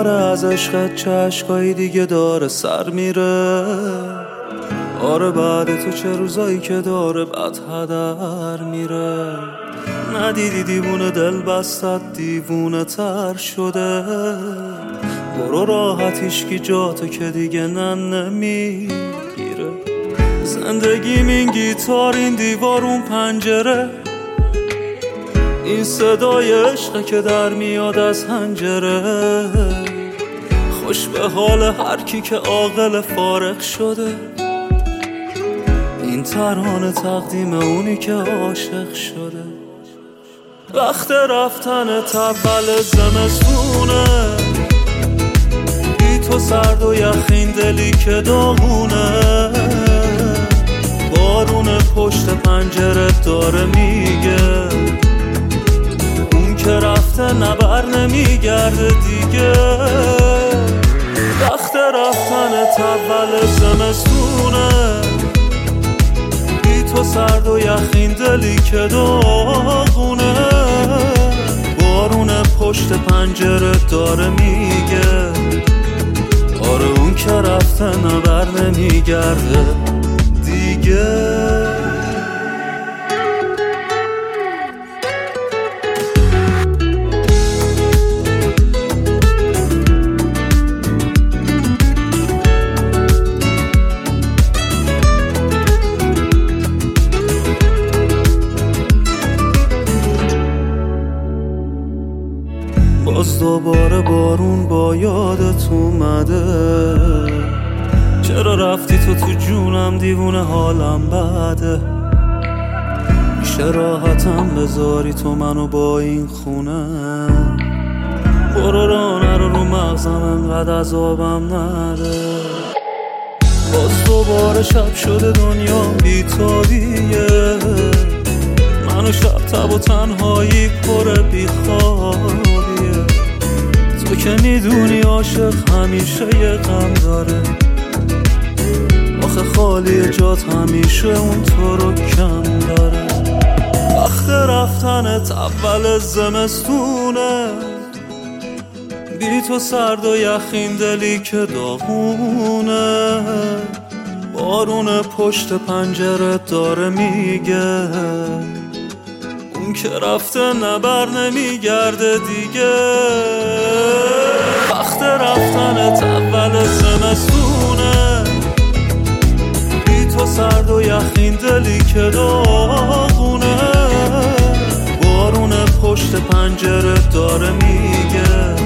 آره از عشقت چشقایی دیگه داره سر میره. آره بعد تو چه روزایی که داره بد هدر میره. ندیدی دیوونه دل بستت دیوونه تر شده. برو راحتیش کی جاتو که دیگه نمیگیره. زندگی این گیتار این دیوار اون پنجره. این صدای عشقه که در میاد از حنجره. خوش به حال هر کی که عاقل فارغ شده. این ترانه تقدیم اونی که عاشق شده. وقت رفتن تول زمستونه. بی تو سرد و یخین دلی که داغونه. بارون پشت پنجره داره میگه اون که رفته نبر نمیگرده دیگه. وقت رفتن تول زمستونه. بی تو سرد و یخین دلی که داغونه. بارون پشت پنجره داره میگه آره اون که رفته نبر نمیگرده دیگه. باز دوباره بارون با یادت اومده. چرا رفتی تو جونم دیوونه حالم بده. میشه راحتم بذاری تو منو با این خونه. برو رانه رو مغزم انقدر عذابم نده. باز دوباره شب شده دنیا بی‌تابیه. منو شب تب و تنهایی پر بیخوابیه. تو که میدونی عاشق همیشه یه غم داره. آخه خالی جات همیشه اون تو رو کم داره. وقت رفتنت اول زمستونه. بی تو سرد و یخین دلی که داغونه. بارون پشت پنجره داره میگه اون که رفته نبر نمیگرده دیگه. وقت رفتنت اول زمستونه. بی تو سرد و یخین دلی که داغونه. بارون پشت پنجره داره میگه